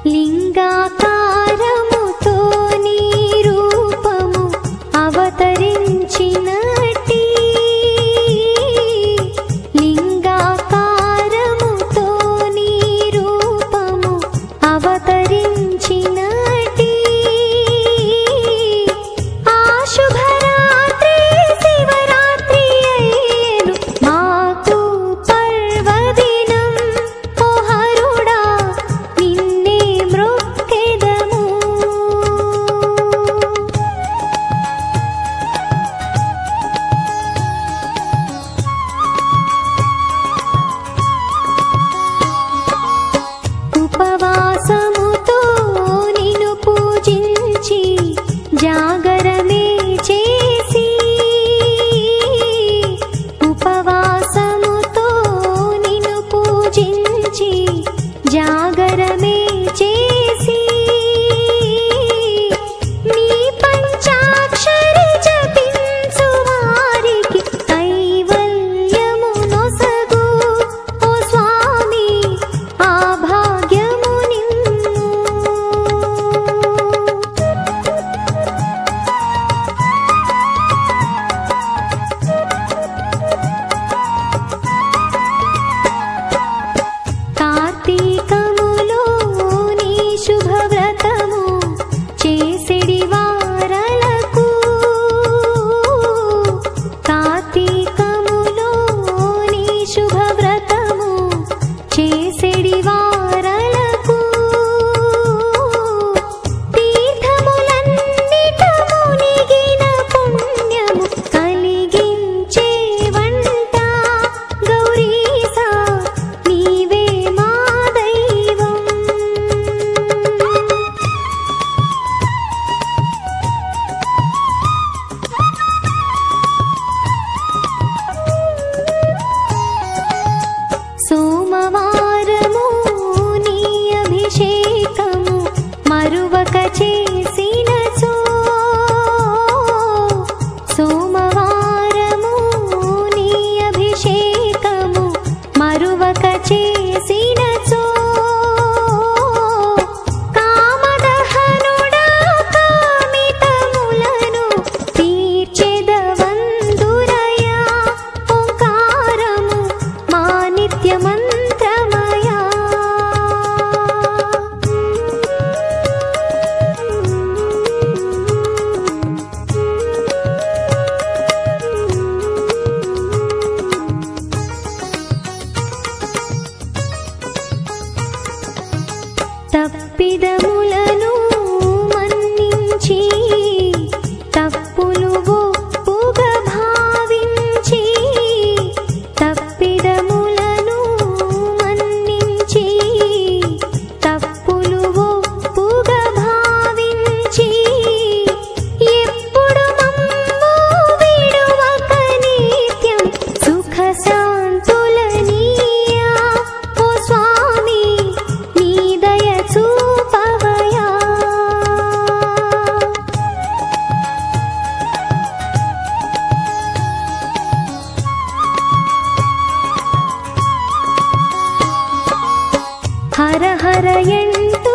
లింగాకారముతో నీ రూపము అవతరించినట్టి లింగాకారముతో నీ రూపము అవతరించినట్టి ఆ శుభరాత్రి శివరాత్రి అయ్యేను మాకు పర్వదినం ఓ హరుడా నిన్నే మ్రొక్కెదము ఉపవాసముతో నిన్ను పూజించి జాగరమే చేసి ఉపవాసముతో నిన్ను పూజించి జాగరమే చేసి నీ పంచాక్షరి జపించు వారికి కైవల్యము నొసగు ఓ స్వామి ఆ భాగ్యము నిమ్ము కార్తీకములో నీ శుభవ్రతము చేసెడి వారలకు కార్తీకములో నీ శుభవ్రతము చేసెడి వారలకు తీర్థములన్నిట మునిగిన పుణ్యము కలిగించే వంట గౌరీసా నీవే మా దైవం సోమవారము నీ అభిషేకము మరువక చేసినచో సోమవారము నీ అభిషేకము మరువక చేసినచో కామదహనుడా కామితములను తీర్చెదవందురయా ఓంకారము మా నిత్య మంత్రమయా తప్పిదములను మన్నించి తప్పులు ఒప్పుగా భావించి తప్పిదములను మన్నించి తప్పులు ఒప్పుగా భావించి ఎప్పుడు మమ్ము విడువక నిత్యం సుఖ శాంతులనీయా ఓ స్వామి నీ దయ చూపవయా హర హర ఎంటూ